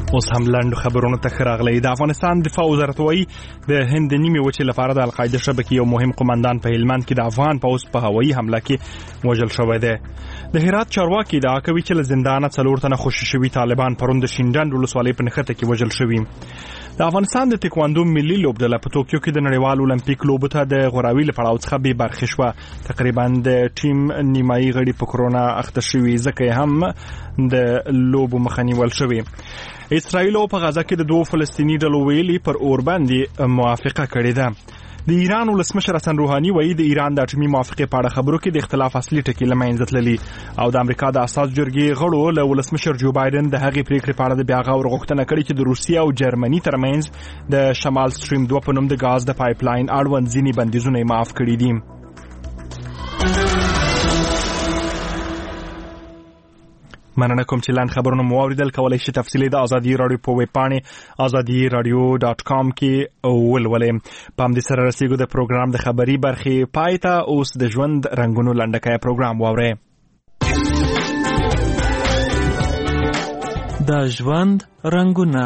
اوس هم لاندو خبرونو ته راغلي. د افغانستان دفاع وزارت وایي د هند نیمه وچې لپاره د القاعده شبکې یو مهم قومندان په هلمند کې د افغان پوځ په هوایي حمله کې وژل شوی دی. د هرات چارواکي ادعا کوي چې له زندانه 4 تنه خوشي شوي طالبان پرون د شینډنډ ولسوالۍ په نښته کې وژل شوي. د افغانستان د تکواندو ملي لوبډله په توکیو کې د نړیوال اولمپیک لوبو ته د غوراوي له پړاو څخه بې برخې شوه. تقریبا د ټیم نیمایي غړي په کرونا اخته شوي، ځکه هم د لوبو مخه نیول شوې. اسرائیل په غزه کې د 2 فلسطیني ډلو ویلي پر اور باندې موافقه کړې ده. د ایران ولسمشر حسن روحاني وایي د ایران د اټومي موافقې په اړه خبرو کې د اختلاف اصلي ټکي له منځه تللي او د امریکا د اساس جرګې غړو له ولسمشر جو بایدن د هغې پریکړې په اړه د بیا غور غوښتنه کړې چې د روسیې او جرمني ترمنځ د شمال سټریم 2 په نوم د غاز د پایپ لاین اړوند ځینې بندیزونه معاف کړي دي. مننه کوم چې لاند خبرونه مو اوریدل. کولای شئ تفصیلی د ازادي رادیو په ویب پاڼې azadiradio.com کې ولولئ. په همدې سره رسیدو د پروګرام د خبري برخې پای ته. اوس د ژوند رنگونو لنډکی پروګرام واورئ. د ژوند رنگونه.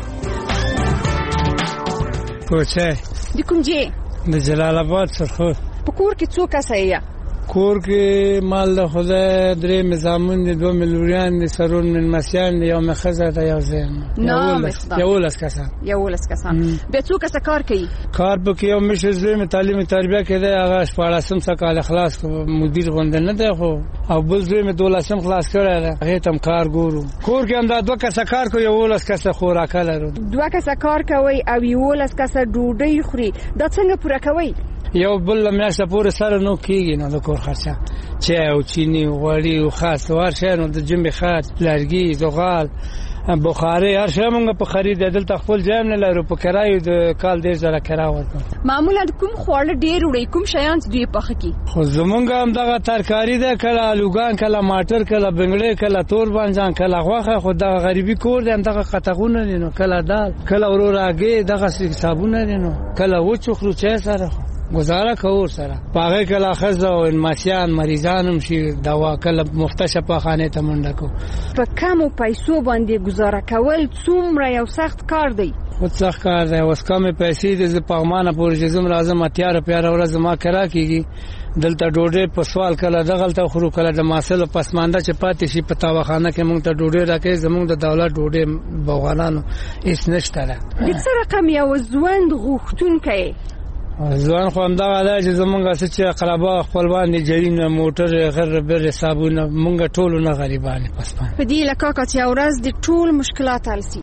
کوچه د کوم ځای؟ د جلال آباد سرخو. په کور کې څو کسه یې؟ کور کې مال د خدای 3 مزامن دي، 2 ملوریان دي، سرون من مسیان دي، یو مخزه ده، یو زین. یو لس کسان. به څو کسه کار کوي؟ کار به کې یو مشه زوی تعلیم تربیه کې ده، هغه 14 سال خلاص مدیر غونډه نه ده خو، او بل زوی مې 12 خلاص کړی ده، هغه تم کار ګورو. کور کې هم دا 2 کسه کار کوي، یو لس کسه خوراک لرو. 2 کسه کار کوي او یو لس کسه ډوډۍ خوري. دا څنګه پوره کوي؟ یو بل میاشته پورې سره نو کېږي نو د کور خرچه، چای او چینی غوړي او خاص ور شي نو د جنبې خاص لرګي زغال بخاري هر شی موږ په خرید دلته خپل ځای نه لرو، په کرایو د کال 10,000 کرایه ورکړو. معمولا کوم خواړه ډیر وړي، کوم شیان دوی پخ کی؟ خو زمونږ هم دغه ترکاری ده، کله الوګان، کله ماټر، کله بنگړې، کله تور بانجان، کله غوخه. خو دغه غریبي کور دی، دغه قطغونه دي نو کله دال، کله وروراګي، دغه صابونه دي نو کله وچو خرو چای سره گزاره کوو سره. پاغه کله خزه او انماسیان مریضانم شي دوا کله مفتشه په خانه ته منډه کو. په کمو پیسو باندې گزاره کول څومره یو سخت کار دی؟ خود سخت کار دی. اوس کمې پیسې د پغمانه پورې جزم راځم اتیار پیاره ورځ ما کرا کیږي. دلته ډوډۍ په سوال کله دغلته خورو، کله د ماسل پسمانده چې پاتې شي په تاوخانه کې مونږ ته ډوډۍ راکې. زمونږ د دولت ډوډۍ بوغانانو هیڅ نشته ده. د څه رقم یو ژوند غوښتونکی ځوان خو همدغه ده چې زمونږ چې اقربا خپلوان دي، جرینه موټر غیر بر حسابونه، مونږ ټول نه غریبان پسپان. په دې لکه چې ورځ د ټول مشکلات حل شي.